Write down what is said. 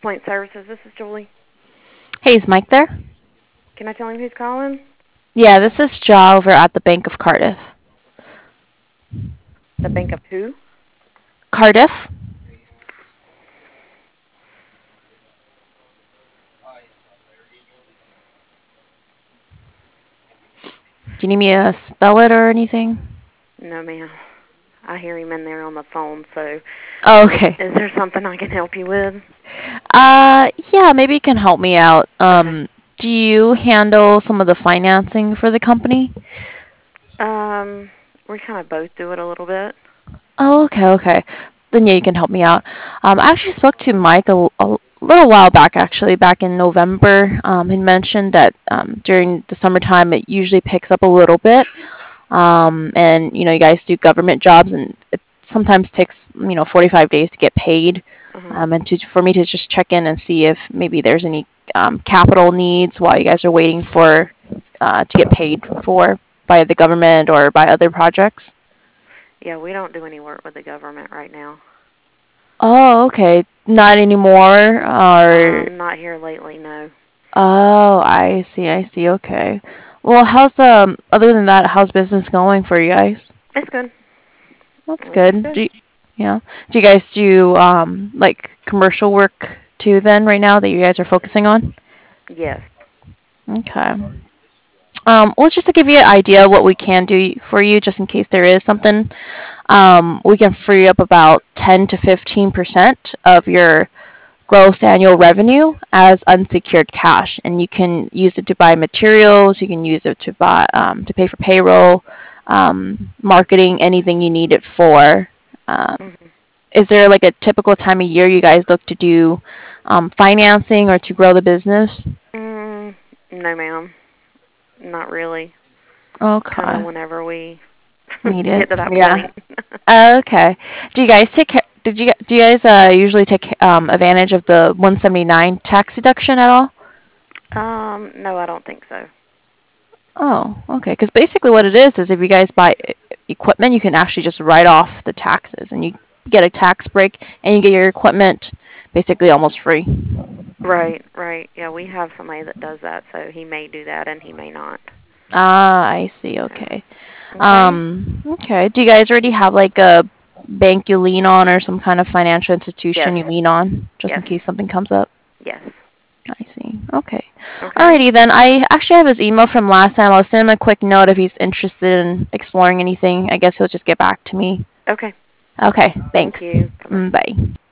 Point Services, this is Julie. Hey, is Mike there? Can I tell him who's calling? Yeah, this is Ja over at the Bank of Cardiff. The Bank of who? Cardiff? Do you need me to spell it or anything? No, ma'am. I hear him in there on the phone, so Oh, is, okay. is there something I can help you with? Yeah, maybe you can help me out. Okay. Do you handle some of the financing for the company? Um, we kind of both do it a little bit. Oh, okay, okay. Then yeah, you can help me out. I actually spoke to Mike a little while back, actually, back in November. He mentioned that during the summertime it usually picks up a little bit. And you guys do government jobs, and it sometimes takes 45 days to get paid. Uh-huh. And for me to just check in and see if maybe there's any capital needs while you guys are waiting for to get paid for by the government or by other projects. Yeah, we don't do any work with the government right now. Oh, okay. Not anymore. Or Not here lately, no. oh, I see. I see. Okay. Well, how's other than that, how's business going for you guys? It's good. That's Everything's good. good. Yeah. Do you guys do like commercial work too then right now that you guys are focusing on? Yes. Okay. Well, just to give you an idea of what we can do for you, just in case there is something, we can free up about 10 to 15% of your gross annual revenue as unsecured cash, and you can use it to buy materials. You can use it to buy to pay for payroll, marketing, anything you need it for. Um, Hmm. is there like a typical time of year you guys look to do financing or to grow the business? Mm, no, ma'am. Not really. Kind of Okay, whenever we need it. get to that Yeah. point. Okay. Do you guys take do you guys usually take advantage of the 179 tax deduction at all? No, I don't think so. Oh, okay. Because basically, what it is if you guys buy equipment, you can actually just write off the taxes, and you get a tax break, and you get your equipment basically almost free. Right, right. Yeah, we have somebody that does that, so he may do that and he may not. Ah, I see. So, Okay. okay. Okay. Do you guys already have like a bank you lean on, or some kind of financial Yes, institution you lean on, just in yes, case something comes up? yes. I see. Okay. Okay. Alrighty then. I actually have his email from last time. I'll send him a quick note if he's interested in exploring anything. I guess he'll just get back to me. Okay. Okay. Thank Thanks. you. Bye bye. Bye.